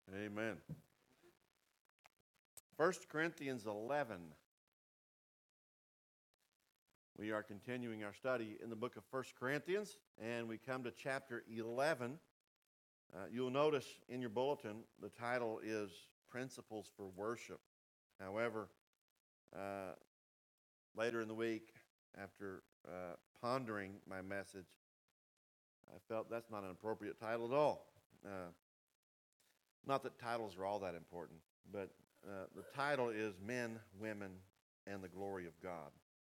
Amen. 1 Corinthians 11. We are continuing our study in the book of 1 Corinthians, and we come to chapter 11. You'll notice in your bulletin the title is Principles for Worship. However, later in the week, after pondering my message, I felt that's not an appropriate title at all. Not that titles are all that important, but the title is Men, Women, and the Glory of God.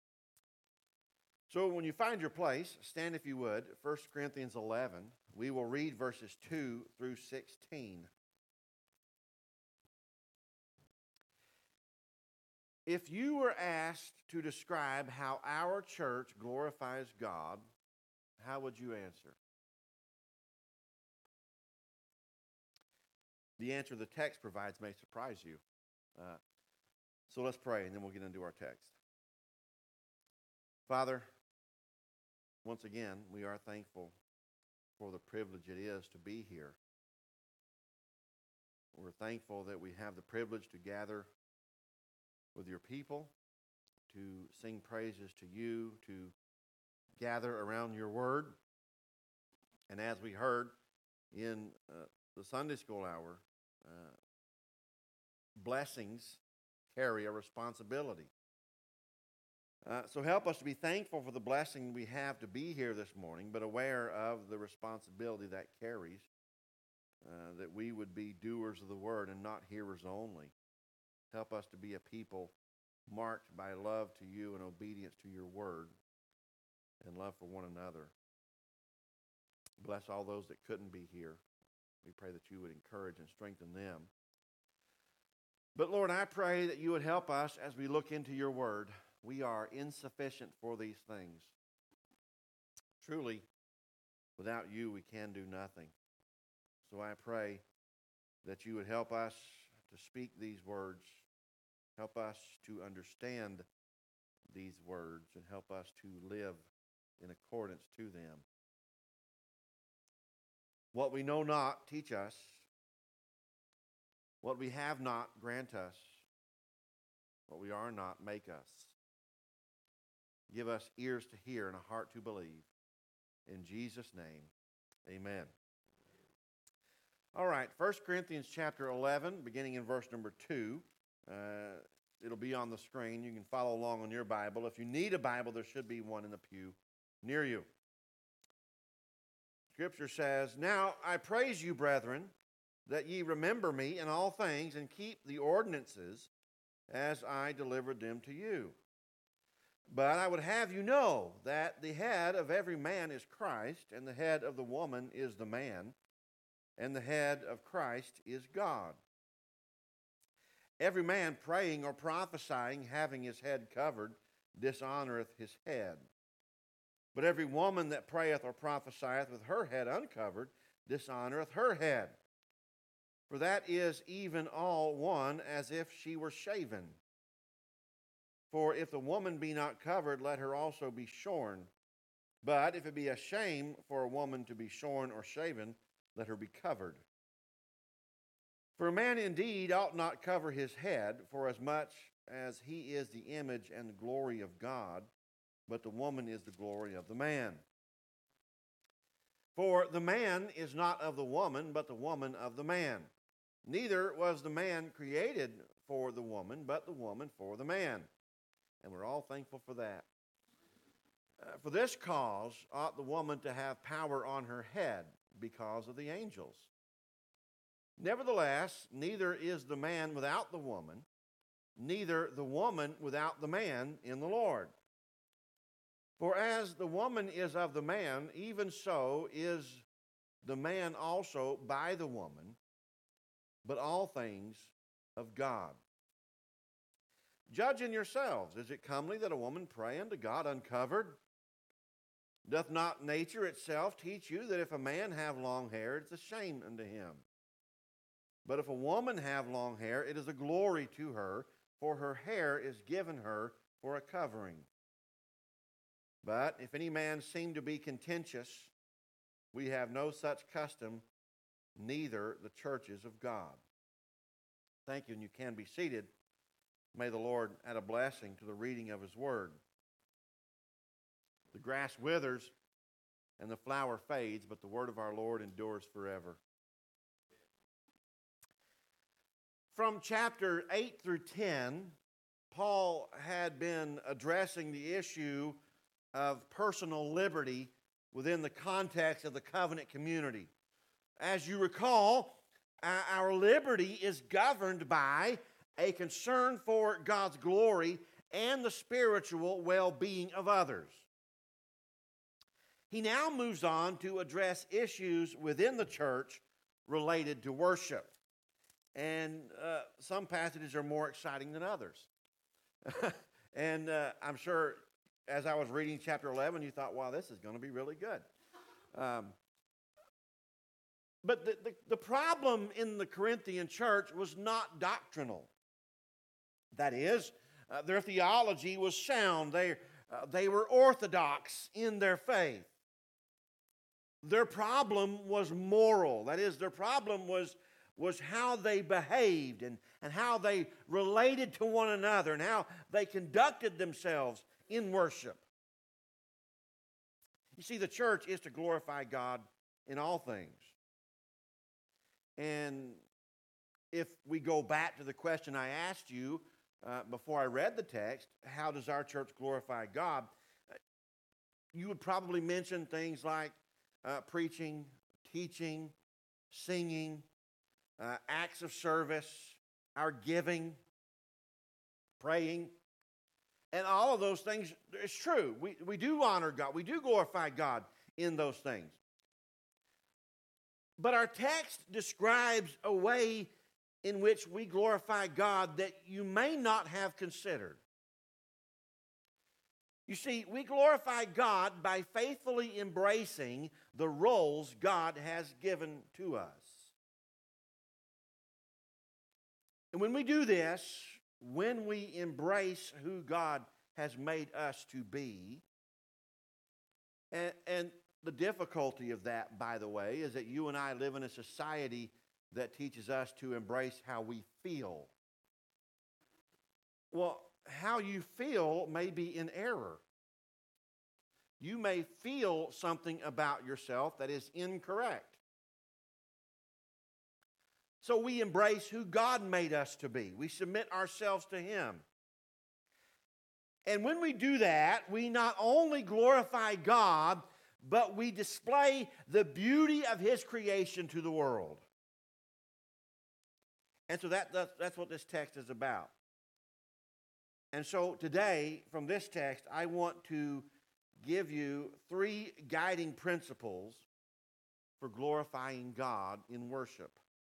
So when you find your place, stand if you would, 1 Corinthians 11. We will read verses 2 through 16. If you were asked to describe how our church glorifies God, how would you answer? The answer the text provides may surprise you. So let's pray, and then we'll get into our text. Father, once again, we are thankful for the privilege it is to be here. We're thankful that we have the privilege to gather with your people, to sing praises to you, to gather around your word. And as we heard in the Sunday school hour, blessings carry a responsibility. So help us to be thankful for the blessing we have to be here this morning, but aware of the responsibility that carries, that we would be doers of the word and not hearers only. Help us to be a people marked by love to you and obedience to your word and love for one another. Bless all those that couldn't be here. We pray that you would encourage and strengthen them. But Lord, I pray that you would help us as we look into your word. We are insufficient for these things. Truly, without you, we can do nothing. So I pray that you would help us to speak these words, help us to understand these words, and help us to live in accordance to them. What we know not, teach us. What we have not, grant us. What we are not, make us. Give us ears to hear and a heart to believe. In Jesus' name, amen. All right, 1 Corinthians chapter 11, beginning in verse number 2. It'll be on the screen. You can follow along on your Bible. If you need a Bible, there should be one in the pew near you. Scripture says, "Now I praise you, brethren, that ye remember me in all things and keep the ordinances as I delivered them to you. But I would have you know that the head of every man is Christ, and the head of the woman is the man, and the head of Christ is God. Every man praying or prophesying, having his head covered, dishonoreth his head. But every woman that prayeth or prophesieth with her head uncovered, dishonoreth her head. For that is even all one as if she were shaven. For if the woman be not covered, let her also be shorn. But if it be a shame for a woman to be shorn or shaven, let her be covered. For a man indeed ought not cover his head, for as much as he is the image and the glory of God, but the woman is the glory of the man. For the man is not of the woman, but the woman of the man. Neither was the man created for the woman, but the woman for the man." And we're all thankful for that. "For this cause ought the woman to have power on her head, because of the angels. Nevertheless, neither is the man without the woman, neither the woman without the man in the Lord. For as the woman is of the man, even so is the man also by the woman, but all things of God. Judge in yourselves, is it comely that a woman pray unto God uncovered? Doth not nature itself teach you that if a man have long hair, it is a shame unto him? But if a woman have long hair, it is a glory to her, for her hair is given her for a covering. But if any man seem to be contentious, we have no such custom, neither the churches of God. Thank you, and you can be seated. May the Lord add a blessing to the reading of His Word. The grass withers and the flower fades, but the word of our Lord endures forever. From chapter 8 through 10, Paul had been addressing the issue of personal liberty within the context of the covenant community. As you recall, our liberty is governed by a concern for God's glory and the spiritual well-being of others. He now moves on to address issues within the church related to worship. And some passages are more exciting than others. And I'm sure as I was reading chapter 11, you thought, wow, this is going to be really good. But the problem in the Corinthian church was not doctrinal. That is, their theology was sound. They were orthodox in their faith. Their problem was moral. That is, their problem was how they behaved and how they related to one another and how they conducted themselves in worship. You see, the church is to glorify God in all things. And if we go back to the question I asked you before I read the text, how does our church glorify God? You would probably mention things like preaching, teaching, singing, acts of service, our giving, praying. And all of those things, it's true. We do honor God. We do glorify God in those things. But our text describes a way in which we glorify God that you may not have considered. You see, we glorify God by faithfully embracing the roles God has given to us. And when we do this, when we embrace who God has made us to be, and the difficulty of that, by the way, is that you and I live in a society that teaches us to embrace how we feel. Well, how you feel may be in error. You may feel something about yourself that is incorrect. So we embrace who God made us to be. We submit ourselves to Him. And when we do that, we not only glorify God, but we display the beauty of His creation to the world. And so that's what this text is about. And so today, from this text, I want to give you 3 guiding principles for glorifying God in worship,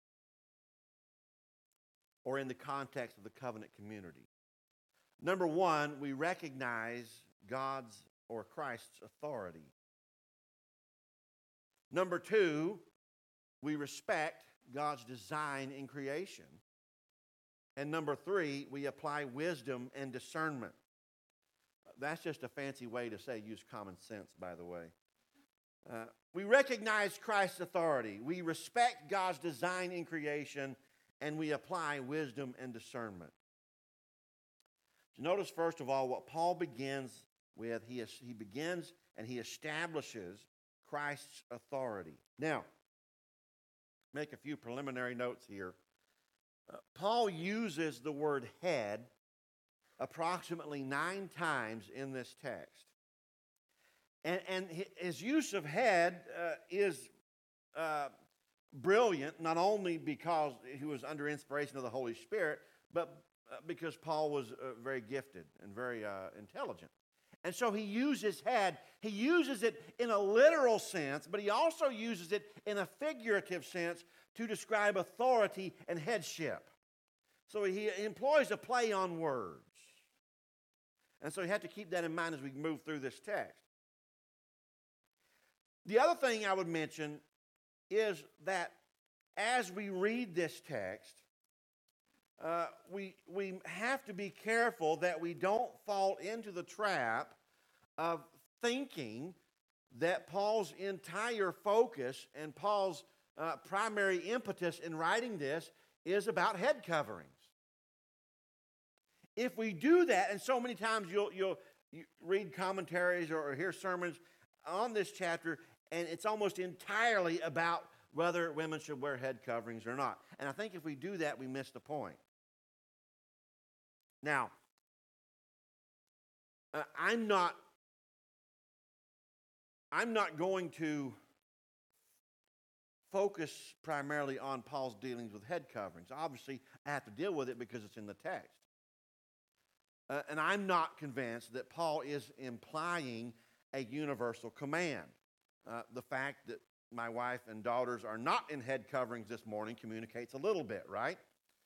or in the context of the covenant community. Number 1, we recognize God's or Christ's authority. Number 2, we respect God's design in creation. And number 3, we apply wisdom and discernment. That's just a fancy way to say use common sense, by the way. We recognize Christ's authority. We respect God's design in creation, and we apply wisdom and discernment. Notice, first of all, what Paul begins with. He begins and he establishes Christ's authority. Now, make a few preliminary notes here. Paul uses the word head approximately 9 times in this text. And his use of head is brilliant, not only because he was under inspiration of the Holy Spirit, but because Paul was very gifted and very intelligent. And so he uses head. He uses it in a literal sense, but he also uses it in a figurative sense to describe authority and headship. So he employs a play on words. And so you have to keep that in mind as we move through this text. The other thing I would mention is that as we read this text, we have to be careful that we don't fall into the trap of thinking that Paul's entire focus and Paul's primary impetus in writing this is about head coverings. If we do that, and so many times you read commentaries or hear sermons on this chapter, and it's almost entirely about whether women should wear head coverings or not. And I think if we do that, we miss the point. Now, I'm not going to focus primarily on Paul's dealings with head coverings. Obviously, I have to deal with it because it's in the text. And I'm not convinced that Paul is implying a universal command. The fact that my wife and daughters are not in head coverings this morning communicates a little bit, right?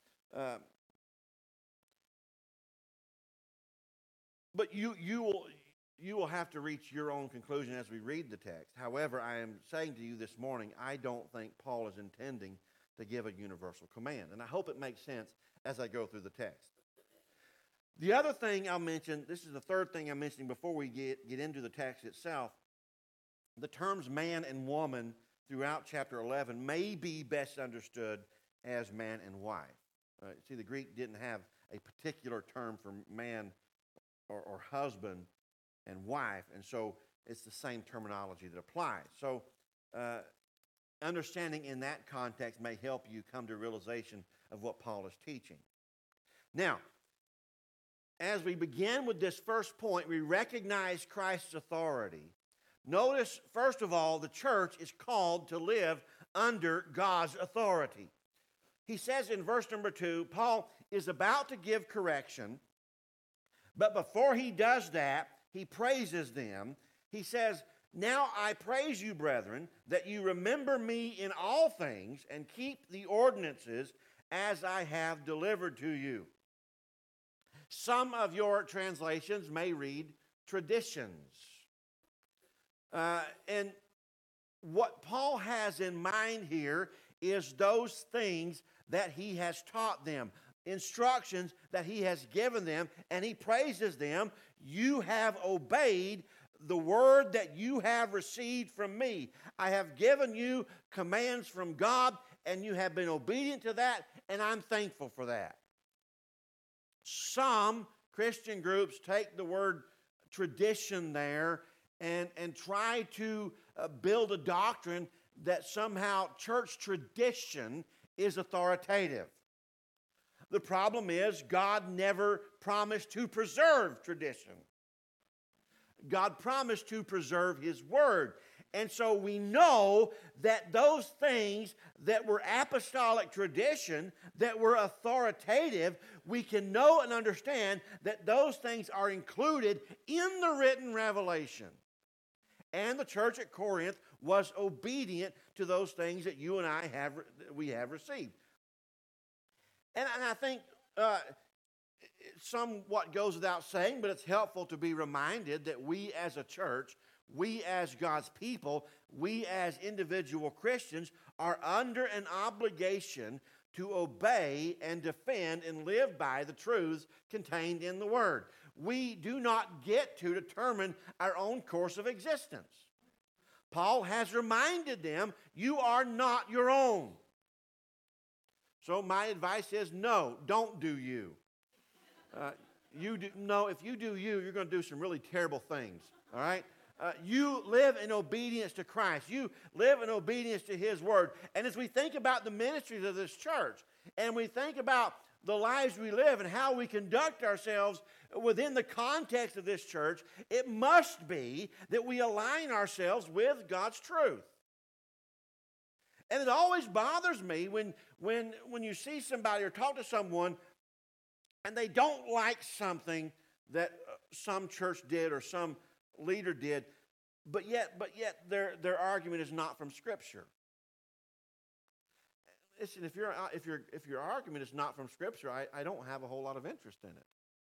But you will have to reach your own conclusion as we read the text. However, I am saying to you this morning, I don't think Paul is intending to give a universal command. And I hope it makes sense as I go through the text. The other thing I'll mention, this is the third thing I'm mentioning before we get into the text itself. The terms man and woman throughout chapter 11 may be best understood as man and wife. See, the Greek didn't have a particular term for man or husband and wife, and so it's the same terminology that applies. So understanding in that context may help you come to a realization of what Paul is teaching. Now, as we begin with this first point, we recognize Christ's authority. Notice, first of all, the church is called to live under God's authority. He says in verse number 2, Paul is about to give correction, but before he does that, he praises them. He says, "Now I praise you, brethren, that you remember me in all things and keep the ordinances as I have delivered to you." Some of your translations may read traditions. And what Paul has in mind here is those things that he has taught them, instructions that he has given them, and he praises them. You have obeyed the word that you have received from me. I have given you commands from God, and you have been obedient to that, and I'm thankful for that. Some Christian groups take the word tradition there and try to build a doctrine that somehow church tradition is authoritative. The problem is God never promised to preserve tradition. God promised to preserve His Word. And so we know that those things that were apostolic tradition, that were authoritative, we can know and understand that those things are included in the written revelation. And the church at Corinth was obedient to those things that you and I have received. And I think somewhat goes without saying, but it's helpful to be reminded that we as a church, we as God's people, we as individual Christians are under an obligation to obey and defend and live by the truths contained in the Word. We do not get to determine our own course of existence. Paul has reminded them, you are not your own. So my advice is no, don't do you. If you do you, you're going to do some really terrible things, all right? You live in obedience to Christ. You live in obedience to His Word. And as we think about the ministries of this church, and we think about the lives we live and how we conduct ourselves within the context of this church, it must be that we align ourselves with God's truth. And it always bothers me when you see somebody or talk to someone and they don't like something that some church did or some leader did, but yet their argument is not from Scripture. Listen, if your argument is not from Scripture, I don't have a whole lot of interest in it.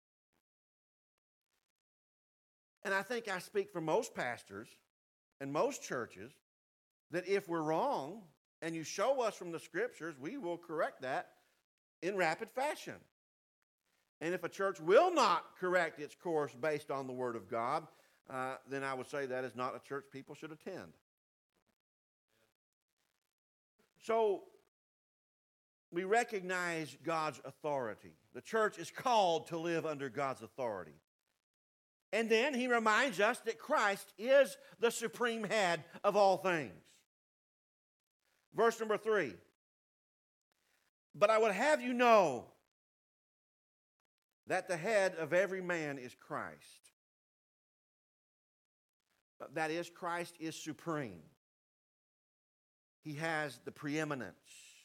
And I think I speak for most pastors and most churches that if we're wrong and you show us from the Scriptures, we will correct that in rapid fashion. And if a church will not correct its course based on the Word of God, then I would say that is not a church people should attend. So we recognize God's authority. The church is called to live under God's authority. And then he reminds us that Christ is the supreme head of all things. Verse number 3. But I would have you know that the head of every man is Christ. That is, Christ is supreme. He has the preeminence.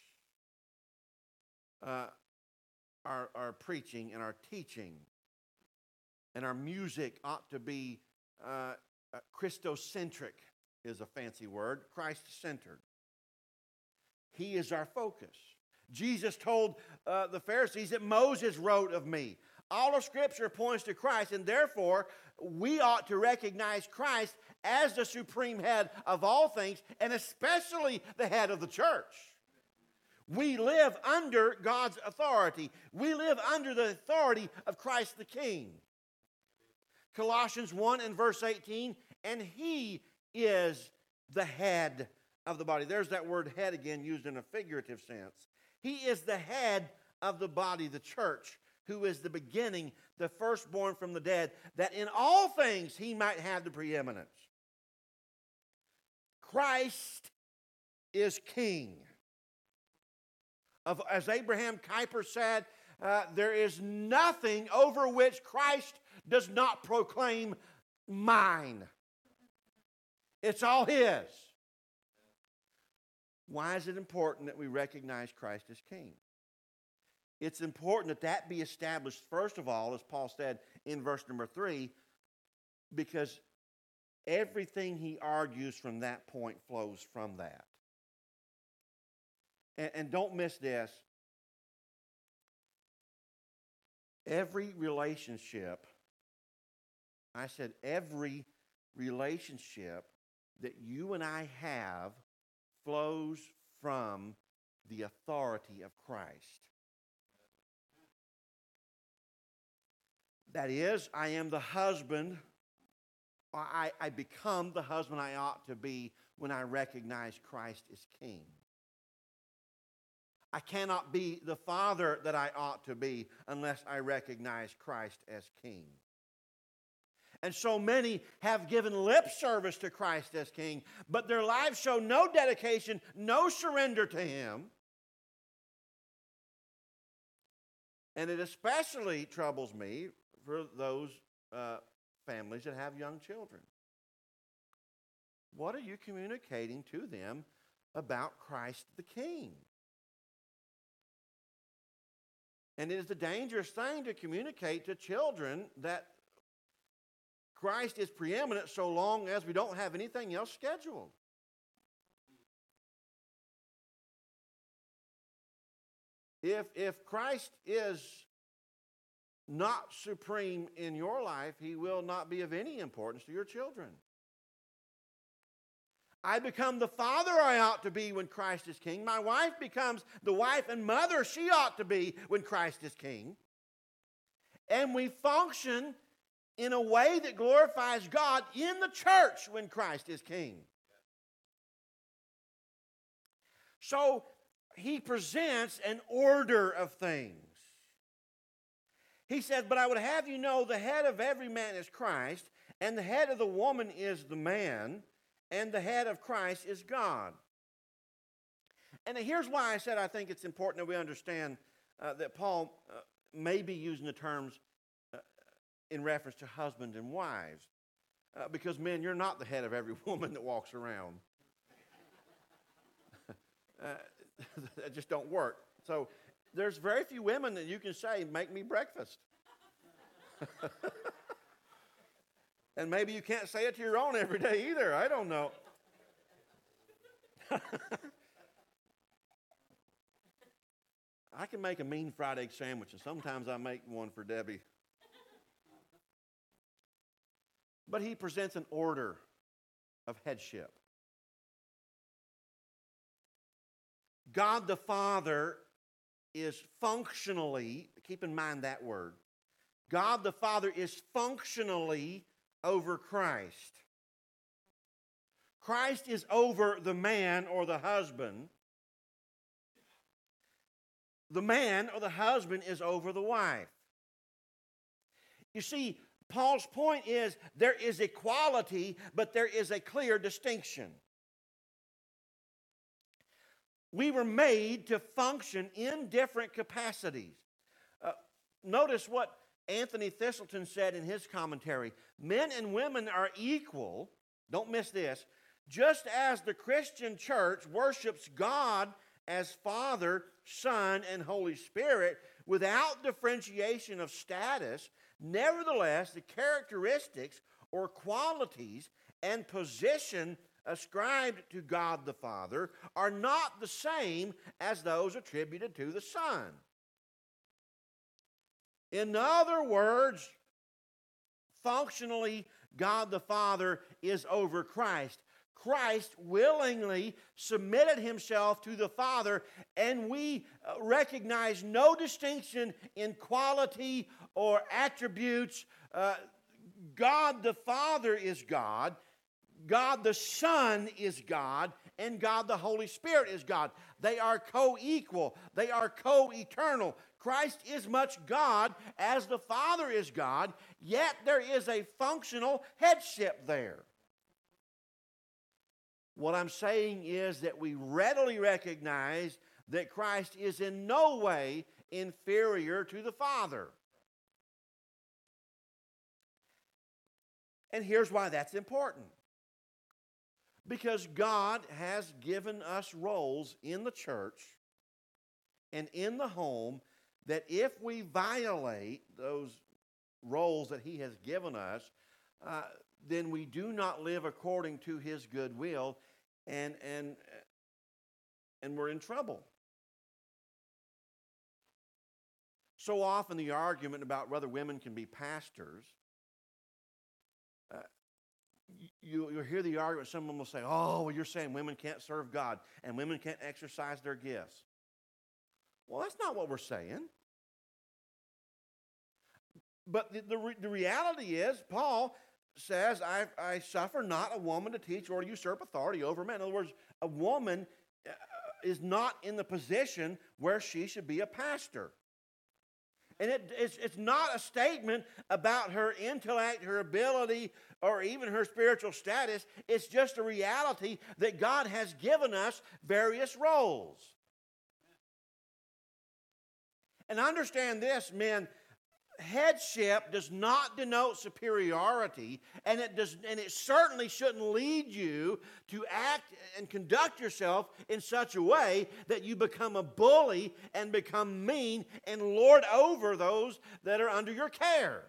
Our preaching and our teaching and our music ought to be Christocentric, is a fancy word, Christ-centered. He is our focus. Jesus told the Pharisees that Moses wrote of me. All of Scripture points to Christ, and therefore we ought to recognize Christ as the supreme head of all things, and especially the head of the church. We live under God's authority. We live under the authority of Christ the King. Colossians 1 and verse 18, and He is the head of the body. There's that word head again, used in a figurative sense. He is the head of the body, the church, who is the beginning, the firstborn from the dead, that in all things He might have the preeminence. Christ is King. As Abraham Kuyper said, there is nothing over which Christ does not proclaim mine. It's all His. Why is it important that we recognize Christ as King? It's important that that be established, first of all, as Paul said in verse number 3, because everything he argues from that point flows from that. And don't miss this. Every relationship, I said every relationship that you and I have flows from the authority of Christ. That is, I am the husband, or I become the husband I ought to be when I recognize Christ as King. I cannot be the father that I ought to be unless I recognize Christ as King. And so many have given lip service to Christ as King, but their lives show no dedication, no surrender to Him. And it especially troubles me for those families that have young children. What are you communicating to them about Christ the King? And it is a dangerous thing to communicate to children that Christ is preeminent so long as we don't have anything else scheduled. If Christ is not supreme in your life, He will not be of any importance to your children. I become the father I ought to be when Christ is King. My wife becomes the wife and mother she ought to be when Christ is King. And we function in a way that glorifies God in the church when Christ is King. So he presents an order of things. He says, but I would have you know the head of every man is Christ, and the head of the woman is the man, and the head of Christ is God. And here's why I said I think it's important that we understand that Paul may be using the terms in reference to husbands and wives. Because, men, you're not the head of every woman that walks around. That just don't work. So there's very few women that you can say, make me breakfast. And maybe you can't say it to your own every day either. I don't know. I can make a mean fried egg sandwich, and sometimes I make one for Debbie. But he presents an order of headship. God the Father is functionally, keep in mind that word, God the Father is functionally over Christ. Christ is over the man or the husband, the man or the husband is over the wife. You see, Paul's point is there is equality, but there is a clear distinction. We were made to function in different capacities. Notice what Anthony Thistleton said in his commentary. Men and women are equal, don't miss this, just as the Christian church worships God as Father, Son, and Holy Spirit without differentiation of status. Nevertheless, the characteristics or qualities and position ascribed to God the Father are not the same as those attributed to the Son. In other words, functionally, God the Father is over Christ. Christ willingly submitted himself to the Father, and we recognize no distinction in quality or attributes. God the Father is God, God the Son is God, and God the Holy Spirit is God. They are co-equal. They are co-eternal. Christ is much God as the Father is God, yet there is a functional headship there. What I'm saying is that we readily recognize that Christ is in no way inferior to the Father. And here's why that's important. Because God has given us roles in the church and in the home that if we violate those roles that He has given us, then we do not live according to His good will, and we're in trouble. So often the argument about whether women can be pastors, you'll hear the argument, someone will say, oh, well, you're saying women can't serve God and women can't exercise their gifts. Well, that's not what we're saying. But the reality is, Paul says, I suffer not a woman to teach or to usurp authority over men. In other words, a woman is not in the position where she should be a pastor. And it's not a statement about her intellect, her ability, or even her spiritual status. It's just a reality that God has given us various roles. And understand this, men, headship does not denote superiority, and it certainly shouldn't lead you to act and conduct yourself in such a way that you become a bully and become mean and lord over those that are under your care.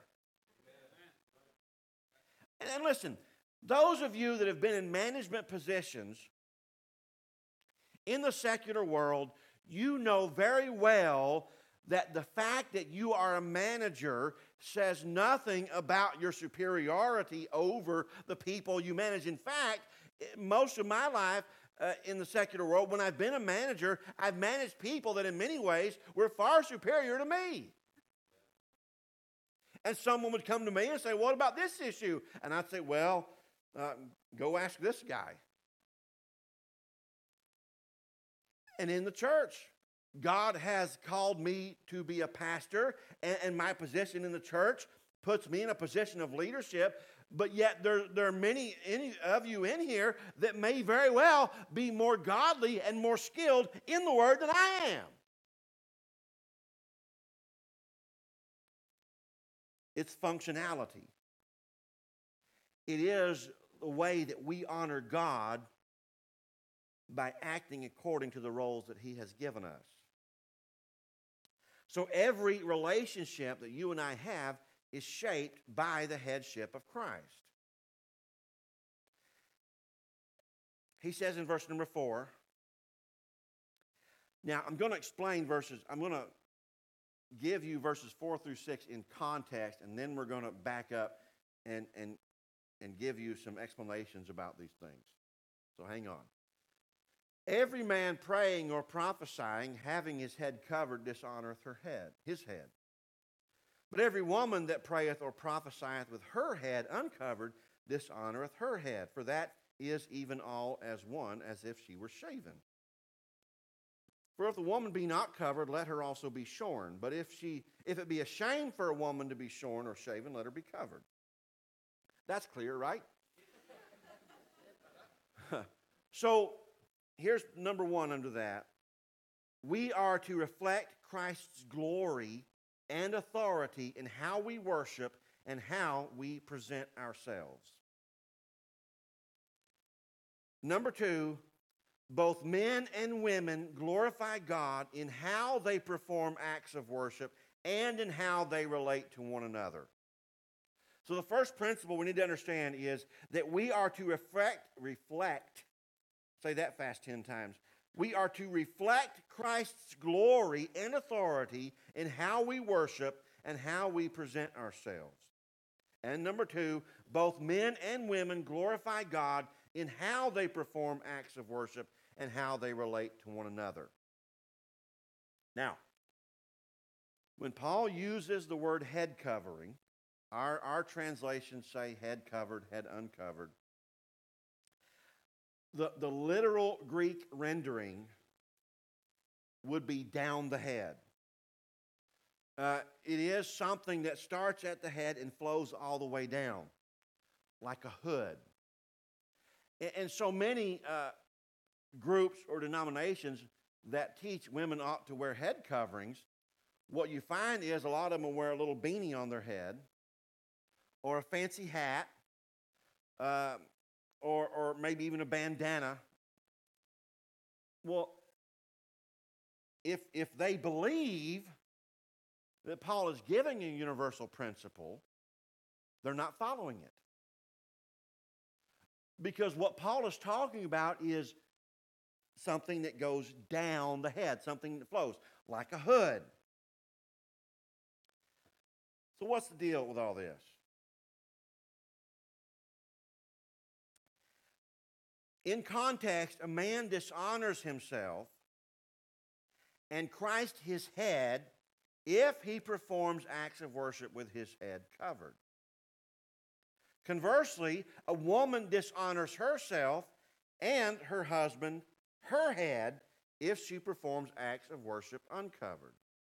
And listen, those of you that have been in management positions in the secular world, you know very well that the fact that you are a manager says nothing about your superiority over the people you manage. In fact, most of my life in the secular world, when I've been a manager, I've managed people that in many ways were far superior to me. And someone would come to me and say, what about this issue? And I'd say, well, go ask this guy. And in the church, God has called me to be a pastor, and my position in the church puts me in a position of leadership, but yet there are many of you in here that may very well be more godly and more skilled in the Word than I am. It's functionality. It is the way that we honor God by acting according to the roles that He has given us. So every relationship that you and I have is shaped by the headship of Christ. He says in verse number 4, now I'm going to give you verses 4 through 6 in context, and then we're going to back up and give you some explanations about these things. So hang on. Every man praying or prophesying, having his head covered, dishonoreth his head. But every woman that prayeth or prophesieth with her head uncovered, dishonoreth her head. For that is even all as one, as if she were shaven. For if the woman be not covered, let her also be shorn. But if it be a shame for a woman to be shorn or shaven, let her be covered. That's clear, right? So here's number one under that. We are to reflect Christ's glory and authority in how we worship and how we present ourselves. Number two, both men and women glorify God in how they perform acts of worship and in how they relate to one another. So the first principle we need to understand is that we are to reflect, say that fast 10 times. We are to reflect Christ's glory and authority in how we worship and how we present ourselves. And number two, both men and women glorify God in how they perform acts of worship and how they relate to one another. Now, when Paul uses the word head covering, our translations say head covered, head uncovered. The literal Greek rendering would be down the head. It is something that starts at the head and flows all the way down, like a hood. And so many groups or denominations that teach women ought to wear head coverings, what you find is a lot of them will wear a little beanie on their head or a fancy hat or maybe even a bandana. Well, if they believe that Paul is giving a universal principle, they're not following it. Because what Paul is talking about is something that goes down the head, something that flows, like a hood. So what's the deal with all this? In context, a man dishonors himself and Christ his head if he performs acts of worship with his head covered. Conversely, a woman dishonors herself and her husband, her head, if she performs acts of worship uncovered.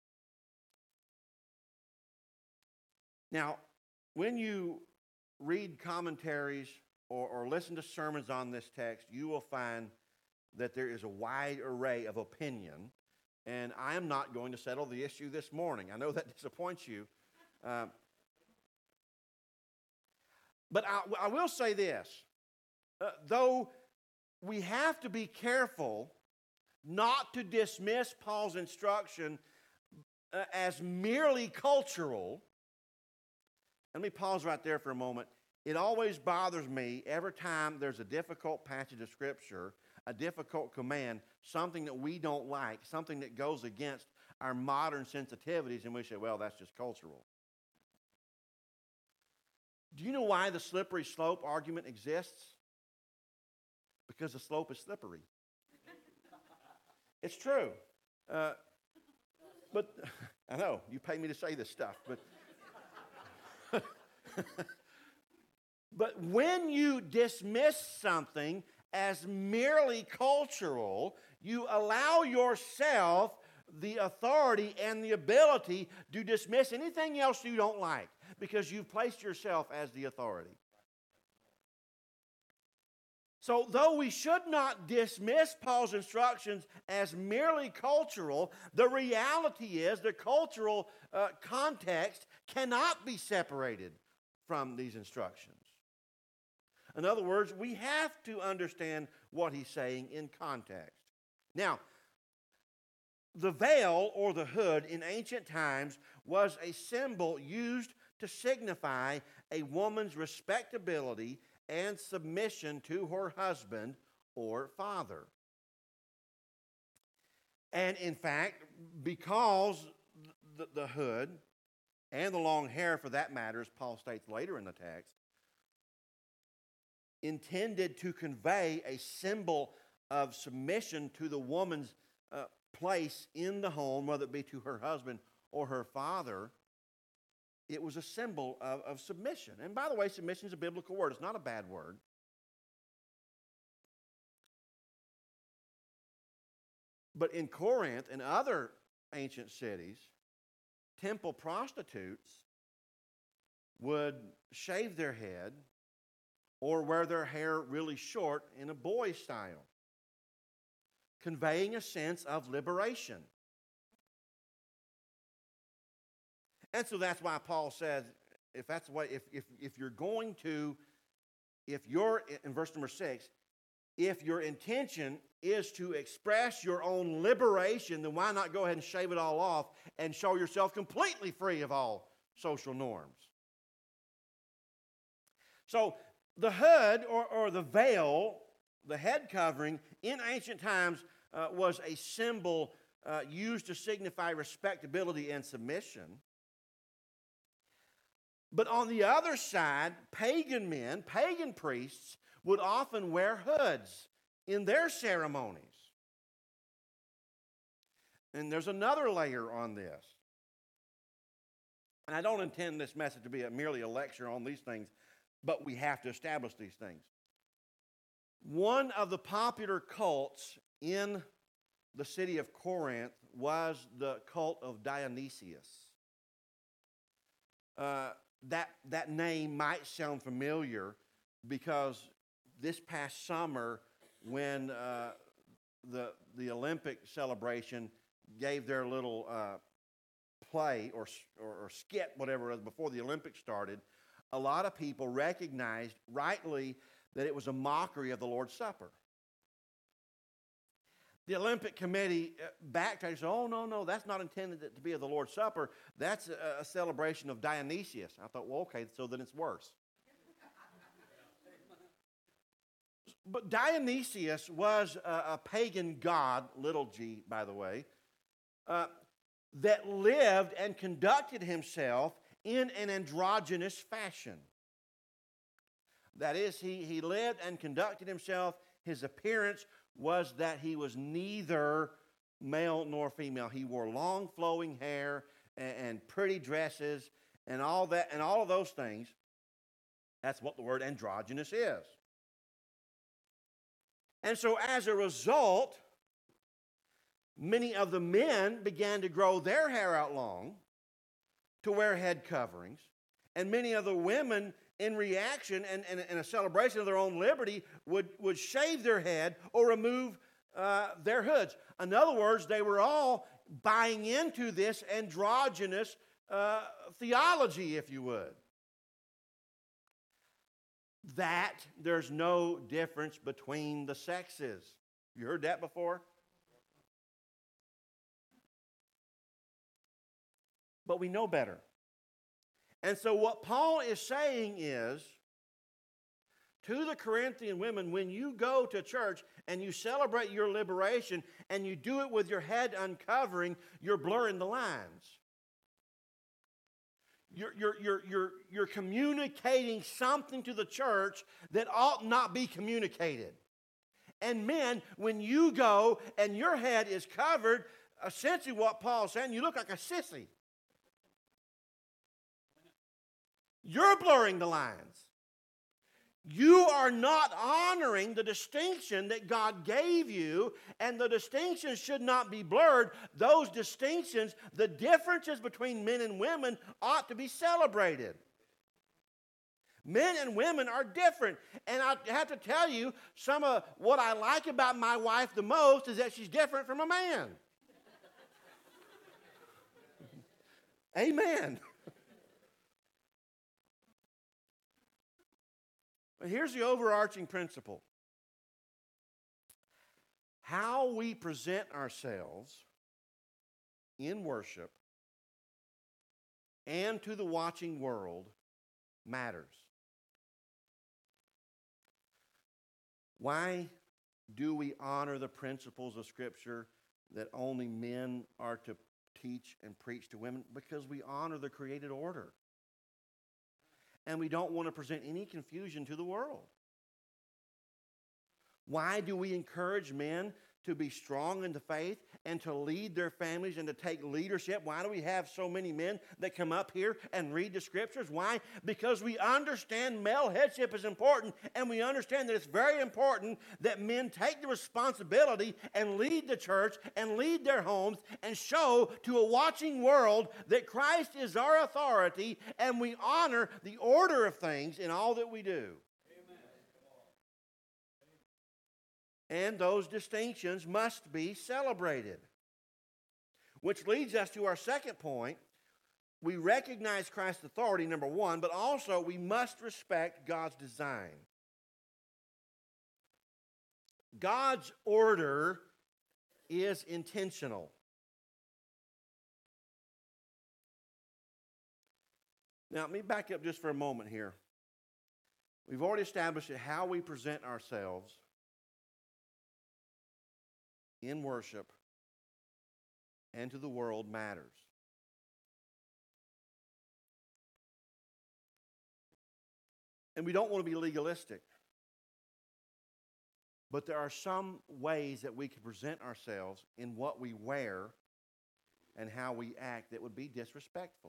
Now, when you read commentaries or listen to sermons on this text, you will find that there is a wide array of opinion, and I am not going to settle the issue this morning. I know that disappoints you. But I will say this, though we have to be careful not to dismiss Paul's instruction as merely cultural. Let me pause right there for a moment. It always bothers me every time there's a difficult passage of Scripture, a difficult command, something that we don't like, something that goes against our modern sensitivities, and we say, well, that's just cultural. Do you know why the slippery slope argument exists? Because the slope is slippery. It's true. But I know, you pay me to say this stuff, but but when you dismiss something as merely cultural, you allow yourself the authority and the ability to dismiss anything else you don't like because you've placed yourself as the authority. So, though we should not dismiss Paul's instructions as merely cultural, the reality is the cultural context cannot be separated from these instructions. In other words, we have to understand what he's saying in context. Now, the veil or the hood in ancient times was a symbol used to signify a woman's respectability and submission to her husband or father. And in fact, because the hood and the long hair, for that matter, as Paul states later in the text, intended to convey a symbol of submission to the woman's place in the home, whether it be to her husband or her father, it was a symbol of submission. And by the way, submission is a biblical word. It's not a bad word. But in Corinth and other ancient cities, temple prostitutes would shave their head or wear their hair really short in a boy style, conveying a sense of liberation. And so that's why Paul says, if that's what, if you're going to, if you're, in verse number 6, if your intention is to express your own liberation, then why not go ahead and shave it all off and show yourself completely free of all social norms? So the hood or the veil, the head covering, in ancient times was a symbol used to signify respectability and submission. But on the other side, pagan men, pagan priests, would often wear hoods in their ceremonies. And there's another layer on this. And I don't intend this message to be merely a lecture on these things, but we have to establish these things. One of the popular cults in the city of Corinth was the cult of Dionysius. That name might sound familiar because this past summer, when the Olympic celebration gave their little play or skit, whatever it was, before the Olympics started, a lot of people recognized rightly that it was a mockery of the Lord's Supper. The Olympic Committee backtracked and said, oh, no, that's not intended to be of the Lord's Supper. That's a celebration of Dionysius. I thought, well, okay, so then it's worse. But Dionysius was a pagan god, little g, by the way, that lived and conducted himself in an androgynous fashion. That is, he lived and conducted himself. His appearance was that he was neither male nor female. He wore long flowing hair and pretty dresses and all that, and all of those things. That's what the word androgynous is. And so as a result, many of the men began to grow their hair out long to wear head coverings, and many of the women, in reaction and a celebration of their own liberty, would shave their head or remove their hoods. In other words, they were all buying into this androgynous theology, if you would. That there's no difference between the sexes. You heard that before? But we know better. And so what Paul is saying is, to the Corinthian women, when you go to church and you celebrate your liberation and you do it with your head uncovering, you're blurring the lines. You're communicating something to the church that ought not be communicated. And men, when you go and your head is covered, essentially what Paul's saying, you look like a sissy. You're blurring the lines. You are not honoring the distinction that God gave you, and the distinctions should not be blurred. Those distinctions, the differences between men and women, ought to be celebrated. Men and women are different. And I have to tell you, some of what I like about my wife the most is that she's different from a man. Amen. Here's the overarching principle. How we present ourselves in worship and to the watching world matters. Why do we honor the principles of Scripture that only men are to teach and preach to women? Because we honor the created order. And we don't want to present any confusion to the world. Why do we encourage men to be strong in the faith and to lead their families and to take leadership. Why do we have so many men that come up here and read the Scriptures? Why? Because we understand male headship is important, and we understand that it's very important that men take the responsibility and lead the church and lead their homes and show to a watching world that Christ is our authority, and we honor the order of things in all that we do. And those distinctions must be celebrated. Which leads us to our second point. We recognize Christ's authority, number one, but also we must respect God's design. God's order is intentional. Now, let me back up just for a moment here. We've already established that how we present ourselves in worship and to the world matters. And we don't want to be legalistic. But there are some ways that we can present ourselves in what we wear and how we act that would be disrespectful.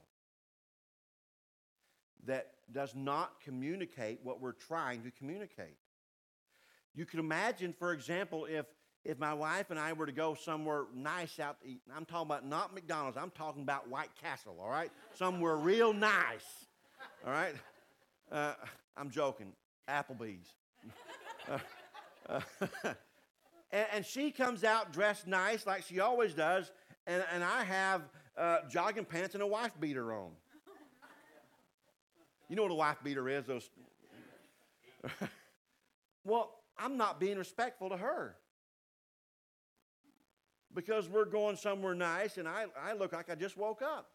That does not communicate what we're trying to communicate. You can imagine, for example, if my wife and I were to go somewhere nice out to eat, and I'm talking about not McDonald's, I'm talking about White Castle, all right? Somewhere real nice, all right? I'm joking, Applebee's. And she comes out dressed nice like she always does, and I have jogging pants and a wife beater on. You know what a wife beater is? Those. Well, I'm not being respectful to her. Because we're going somewhere nice, and I look like I just woke up.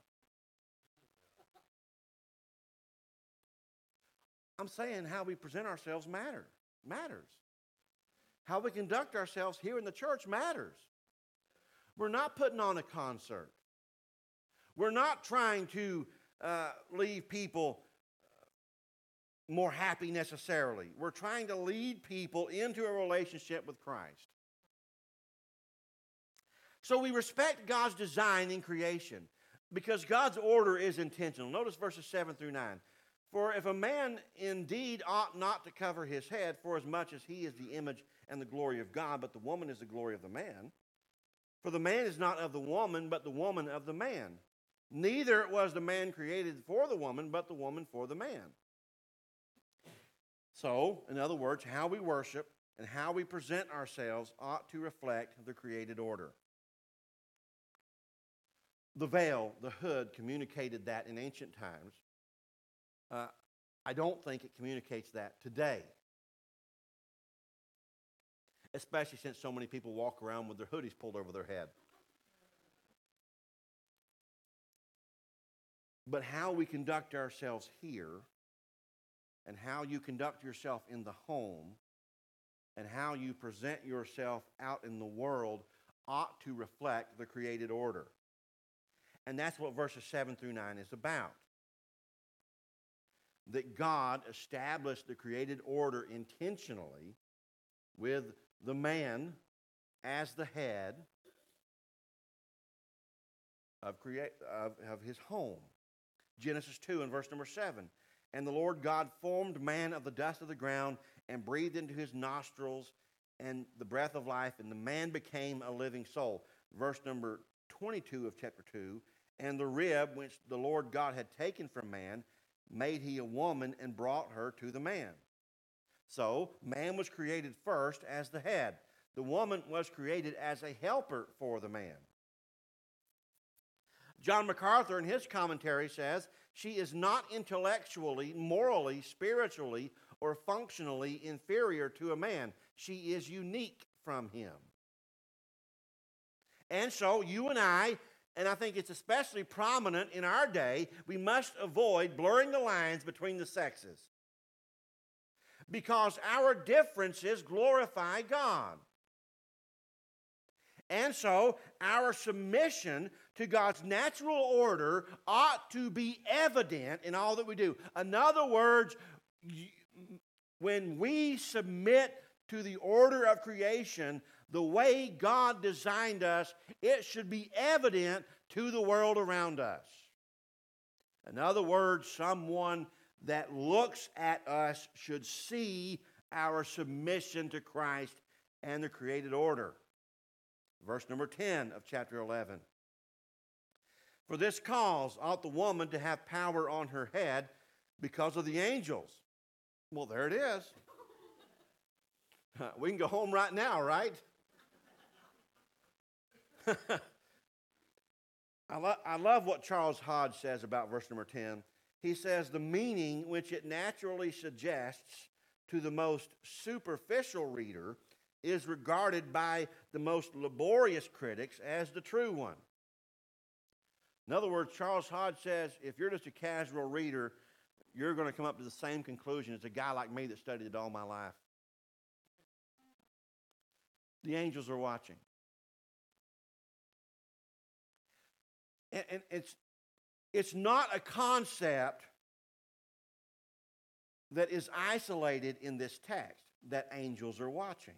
I'm saying how we present ourselves matters. How we conduct ourselves here in the church matters. We're not putting on a concert. We're not trying to leave people more happy necessarily. We're trying to lead people into a relationship with Christ. So we respect God's design in creation because God's order is intentional. Notice verses 7 through 9. For if a man indeed ought not to cover his head, for as much as he is the image and the glory of God, but the woman is the glory of the man. For the man is not of the woman, but the woman of the man. Neither was the man created for the woman, but the woman for the man. So, in other words, how we worship and how we present ourselves ought to reflect the created order. The veil, the hood, communicated that in ancient times. I don't think it communicates that today. Especially since so many people walk around with their hoodies pulled over their head. But how we conduct ourselves here, and how you conduct yourself in the home, and how you present yourself out in the world ought to reflect the created order. And that's what verses 7 through 9 is about. That God established the created order intentionally with the man as the head of his home. Genesis 2 and verse number 7. And the Lord God formed man of the dust of the ground and breathed into his nostrils and the breath of life, and the man became a living soul. Verse number 22 of chapter 2. And the rib which the Lord God had taken from man made he a woman and brought her to the man. So, man was created first as the head. The woman was created as a helper for the man. John MacArthur in his commentary says, she is not intellectually, morally, spiritually, or functionally inferior to a man. She is unique from him. And so, you and I think it's especially prominent in our day, we must avoid blurring the lines between the sexes. Because our differences glorify God. And so, our submission to God's natural order ought to be evident in all that we do. In other words, when we submit to the order of creation, the way God designed us, it should be evident to the world around us. In other words, someone that looks at us should see our submission to Christ and the created order. Verse number 10 of chapter 11. For this cause ought the woman to have power on her head because of the angels. Well, there it is. We can go home right now, right? I love what Charles Hodge says about verse number 10. He says, the meaning which it naturally suggests to the most superficial reader is regarded by the most laborious critics as the true one. In other words, Charles Hodge says, if you're just a casual reader, you're going to come up to the same conclusion as a guy like me that studied it all my life. The angels are watching. And it's not a concept that is isolated in this text, that angels are watching.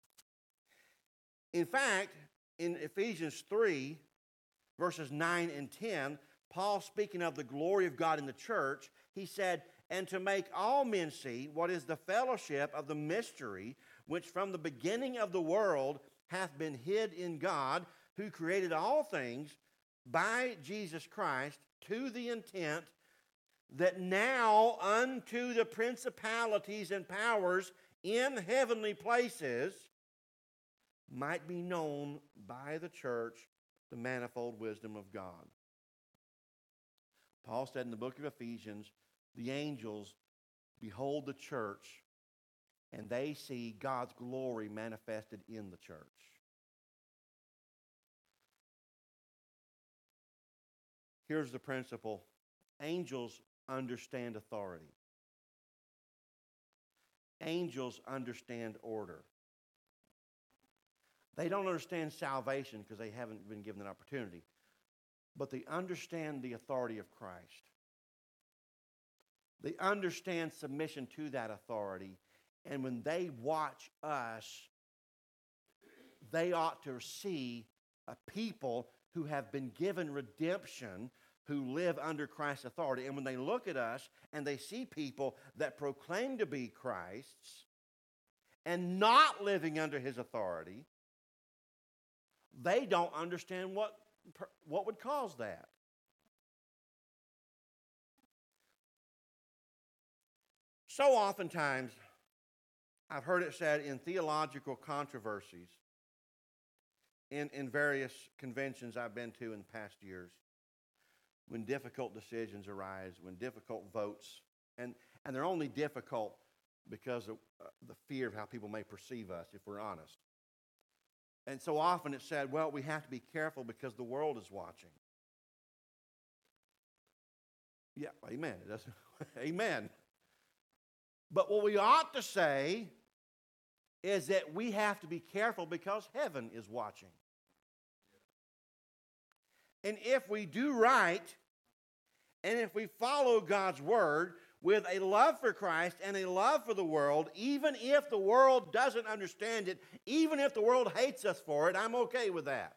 In fact, in Ephesians 3, verses 9 and 10, Paul, speaking of the glory of God in the church, he said, and to make all men see what is the fellowship of the mystery, which from the beginning of the world hath been hid in God, who created all things by Jesus Christ, to the intent that now unto the principalities and powers in heavenly places might be known by the church the manifold wisdom of God. Paul said in the book of Ephesians, the angels behold the church and they see God's glory manifested in the church. Here's the principle. Angels understand authority. Angels understand order. They don't understand salvation because they haven't been given an opportunity. But they understand the authority of Christ. They understand submission to that authority. And when they watch us, they ought to see a people who have been given redemption, who live under Christ's authority. And when they look at us and they see people that proclaim to be Christ's and not living under his authority, they don't understand what would cause that. So oftentimes, I've heard it said in theological controversies, in various conventions I've been to in the past years, when difficult decisions arise, when difficult votes, and they're only difficult because of the fear of how people may perceive us, if we're honest. And so often it's said, well, we have to be careful because the world is watching. Yeah, amen. It doesn't, amen. But what we ought to say is that we have to be careful because heaven is watching. And if we do right, and if we follow God's word with a love for Christ and a love for the world, even if the world doesn't understand it, even if the world hates us for it, I'm okay with that.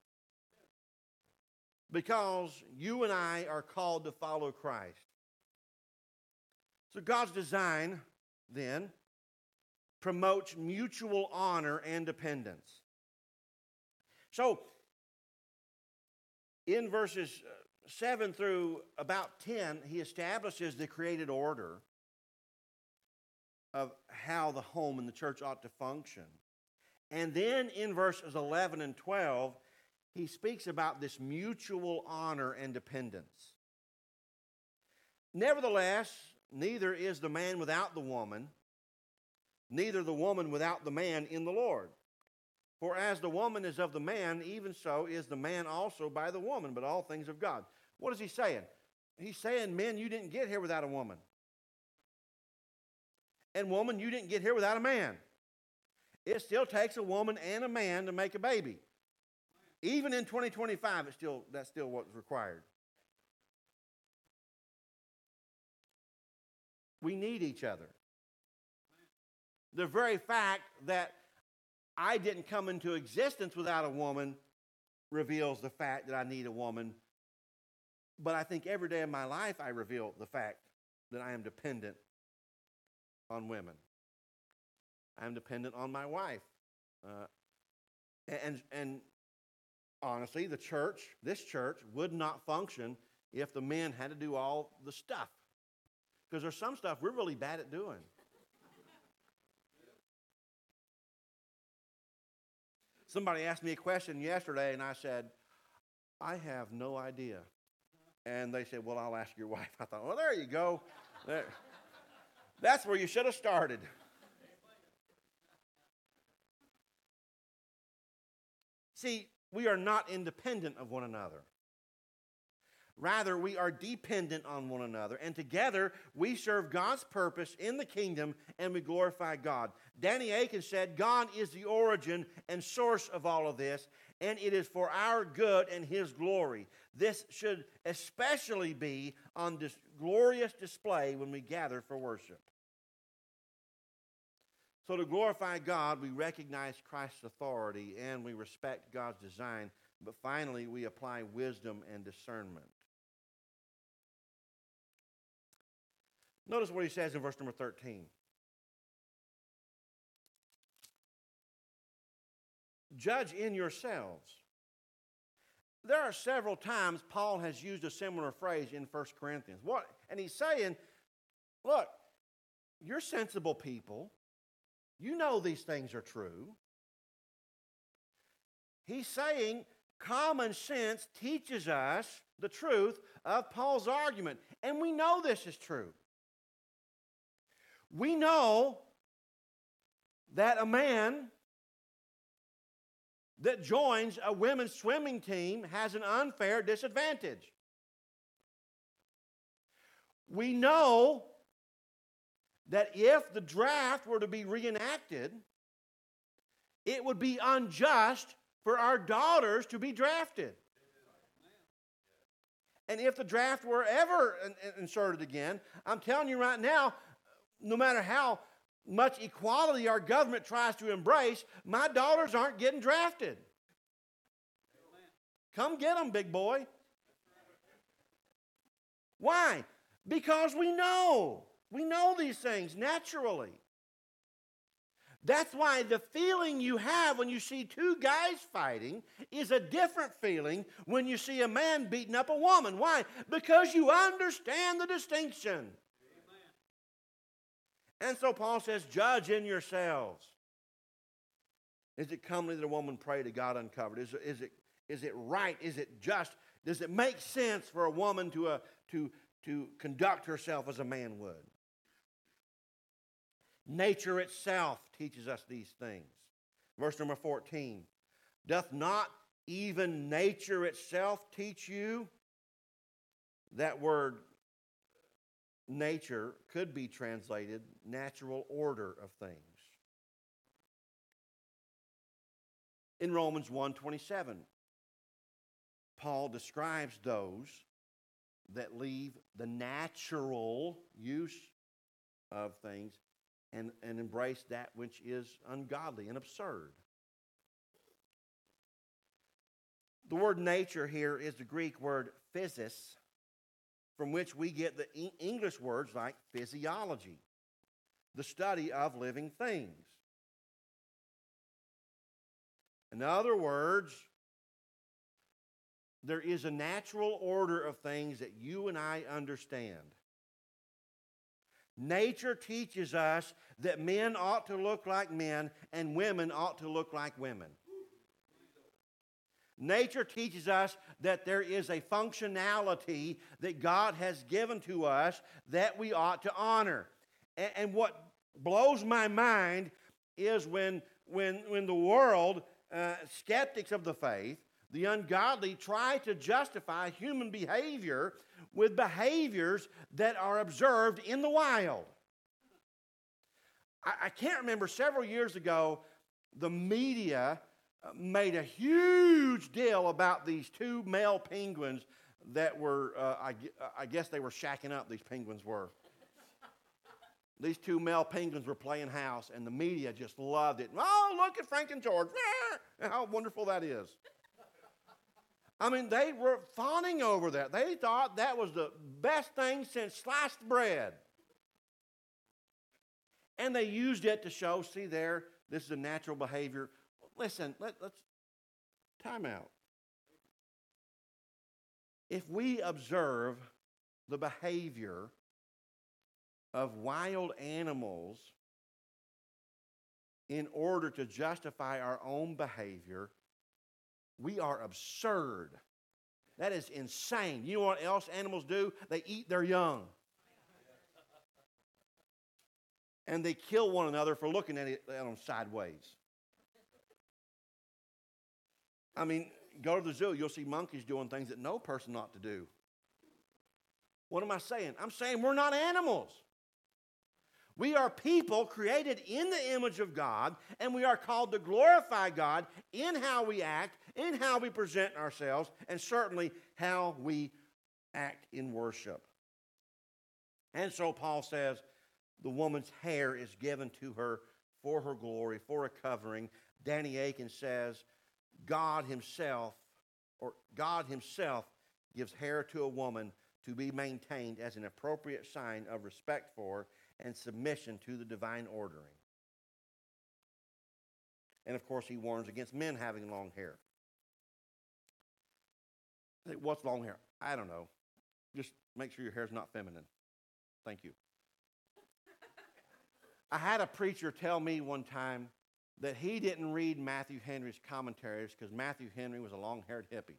Because you and I are called to follow Christ. So God's design, then, promotes mutual honor and dependence. So, in verses 7 through about 10, he establishes the created order of how the home and the church ought to function. And then in verses 11 and 12, he speaks about this mutual honor and dependence. Nevertheless, neither is the man without the woman, neither the woman without the man in the Lord. For as the woman is of the man, even so is the man also by the woman, but all things of God. What is he saying? He's saying, men, you didn't get here without a woman. And woman, you didn't get here without a man. It still takes a woman and a man to make a baby. Even in 2025, that's still what's required. We need each other. The very fact that I didn't come into existence without a woman reveals the fact that I need a woman. But I think every day of my life I reveal the fact that I am dependent on women. I am dependent on my wife. And honestly, this church, would not function if the men had to do all the stuff. Because there's some stuff we're really bad at doing. Somebody asked me a question yesterday, and I said, I have no idea. And they said, well, I'll ask your wife. I thought, well, there you go. That's where you should have started. See, we are not independent of one another. Rather, we are dependent on one another. And together, we serve God's purpose in the kingdom and we glorify God. Danny Aiken said, God is the origin and source of all of this, and it is for our good and His glory. This should especially be on this glorious display when we gather for worship. So to glorify God, we recognize Christ's authority and we respect God's design, but finally we apply wisdom and discernment. Notice what he says in verse number 13. Judge in yourselves. There are several times Paul has used a similar phrase in 1 Corinthians. And he's saying, look, you're sensible people. You know these things are true. He's saying common sense teaches us the truth of Paul's argument. And we know this is true. We know that a man that joins a women's swimming team has an unfair disadvantage. We know that if the draft were to be reenacted, it would be unjust for our daughters to be drafted. And if the draft were ever inserted again, I'm telling you right now, no matter how much equality our government tries to embrace, my daughters aren't getting drafted. Come get them, big boy. Why? Because we know. We know these things naturally. That's why the feeling you have when you see two guys fighting is a different feeling when you see a man beating up a woman. Why? Because you understand the distinction. Amen. And so Paul says, judge in yourselves. Is it comely that a woman pray to God uncovered? Is it right? Is it just? Does it make sense for a woman to conduct herself as a man would? Nature itself teaches us these things. Verse number 14. Doth not even nature itself teach you? That word nature could be translated natural order of things. In Romans 1:27, Paul describes those that leave the natural use of things and embrace that which is ungodly and absurd. The word nature here is the Greek word physis, from which we get the English words like physiology, the study of living things. In other words, there is a natural order of things that you and I understand. Nature teaches us that men ought to look like men and women ought to look like women. Nature teaches us that there is a functionality that God has given to us that we ought to honor. And what blows my mind is when the world, skeptics of the faith, the ungodly, try to justify human behavior with behaviors that are observed in the wild. I can't remember, several years ago, the media made a huge deal about these two male penguins that were, I guess they were shacking up, these penguins were. these two male penguins were playing house, and the media just loved it. Oh, look at Frank and George. How wonderful that is. I mean, they were fawning over that. They thought that was the best thing since sliced bread. And they used it to show, see there, this is a natural behavior. Listen, let's time out. If we observe the behavior of wild animals in order to justify our own behavior, we are absurd. That is insane. You know what else animals do? They eat their young. And they kill one another for looking at them sideways. I mean, go to the zoo, you'll see monkeys doing things that no person ought to do. What am I saying? I'm saying we're not animals. We are people created in the image of God, and we are called to glorify God in how we act, in how we present ourselves, and certainly how we act in worship. And so Paul says the woman's hair is given to her for her glory, for a covering. Danny Aiken says God himself gives hair to a woman to be maintained as an appropriate sign of respect for and submission to the divine ordering. And of course, he warns against men having long hair. What's long hair? I don't know. Just make sure your hair's not feminine. Thank you. I had a preacher tell me one time that he didn't read Matthew Henry's commentaries because Matthew Henry was a long-haired hippie.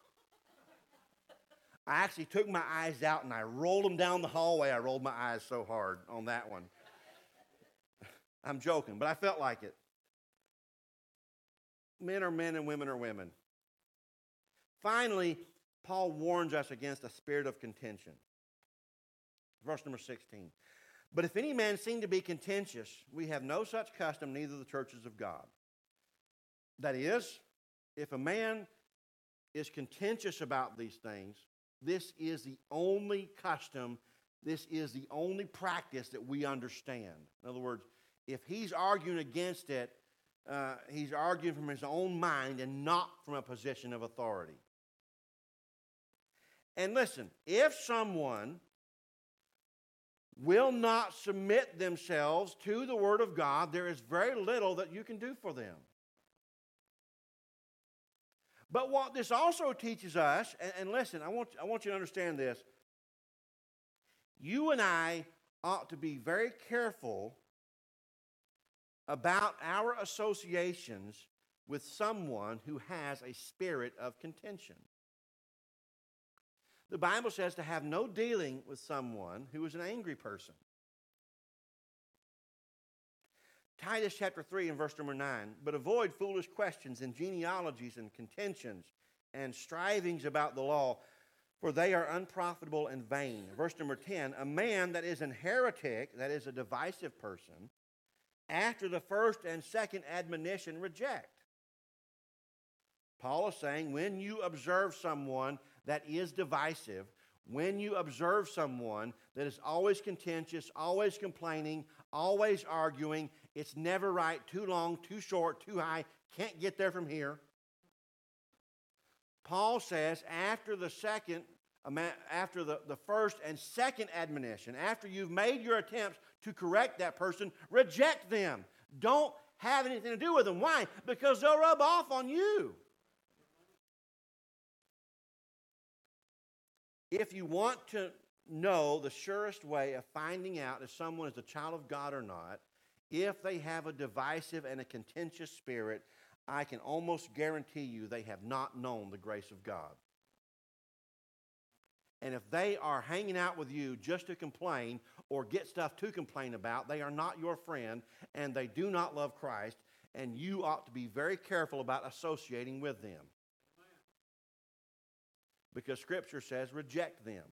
I actually took my eyes out and I rolled them down the hallway. I rolled my eyes so hard on that one. I'm joking, but I felt like it. Men are men and women are women. Finally, Paul warns us against a spirit of contention. Verse number 16. But if any man seem to be contentious, we have no such custom, neither the churches of God. That is, if a man is contentious about these things, this is the only custom, this is the only practice that we understand. In other words, if he's arguing against it, he's arguing from his own mind and not from a position of authority. And listen, if someone will not submit themselves to the Word of God, there is very little that you can do for them. But what this also teaches us, and listen, I want you to understand this. You and I ought to be very careful about our associations with someone who has a spirit of contention. The Bible says to have no dealing with someone who is an angry person. Titus chapter 3 and verse number 9, but avoid foolish questions and genealogies and contentions and strivings about the law, for they are unprofitable and vain. Verse number 10, a man that is an heretic, that is a divisive person, after the first and second admonition reject. Paul is saying when you observe someone that is divisive, when you observe someone that is always contentious, always complaining, always arguing, it's never right, too long, too short, too high, can't get there from here. Paul says after the first and second admonition, after you've made your attempts to correct that person, reject them. Don't have anything to do with them. Why? Because they'll rub off on you. If you want to know the surest way of finding out if someone is a child of God or not, if they have a divisive and a contentious spirit, I can almost guarantee you they have not known the grace of God. And if they are hanging out with you just to complain or get stuff to complain about, they are not your friend and they do not love Christ, and you ought to be very careful about associating with them. Because Scripture says reject them.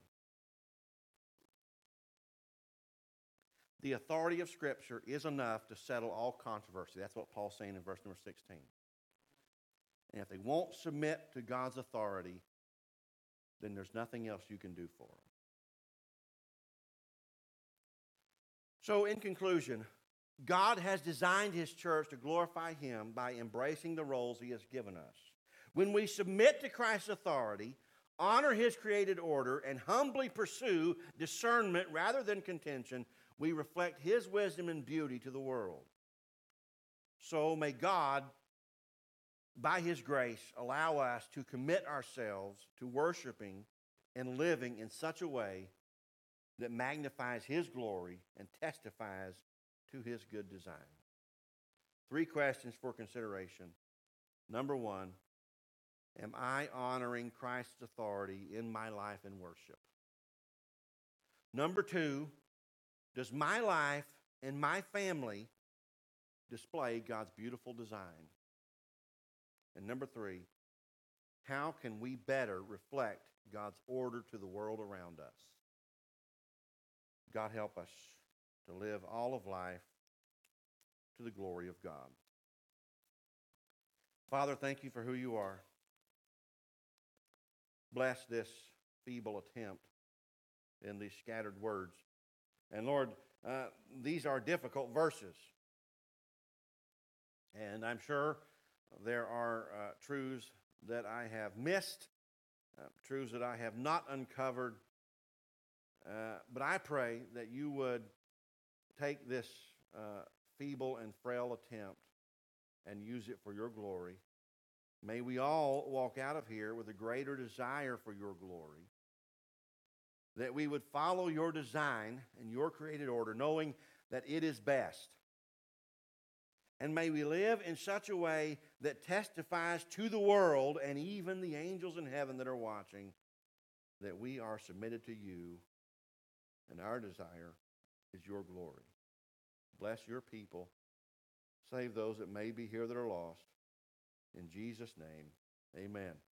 The authority of Scripture is enough to settle all controversy. That's what Paul's saying in verse number 16. And if they won't submit to God's authority, then there's nothing else you can do for them. So, in conclusion, God has designed His church to glorify Him by embracing the roles He has given us. When we submit to Christ's authority, honor His created order, and humbly pursue discernment rather than contention, we reflect His wisdom and beauty to the world. So may God, by His grace, allow us to commit ourselves to worshiping and living in such a way that magnifies His glory and testifies to His good design. 3 questions for consideration. Number 1, am I honoring Christ's authority in my life and worship? Number 2, does my life and my family display God's beautiful design? And number 3, how can we better reflect God's order to the world around us? God help us to live all of life to the glory of God. Father, thank you for who you are. Bless this feeble attempt in these scattered words. And Lord, these are difficult verses. And I'm sure there are truths that I have missed, truths that I have not uncovered. But I pray that you would take this feeble and frail attempt and use it for your glory. May we all walk out of here with a greater desire for your glory, that we would follow your design and your created order, knowing that it is best. And may we live in such a way that testifies to the world and even the angels in heaven that are watching that we are submitted to you, and our desire is your glory. Bless your people. Save those that may be here that are lost. In Jesus' name, amen.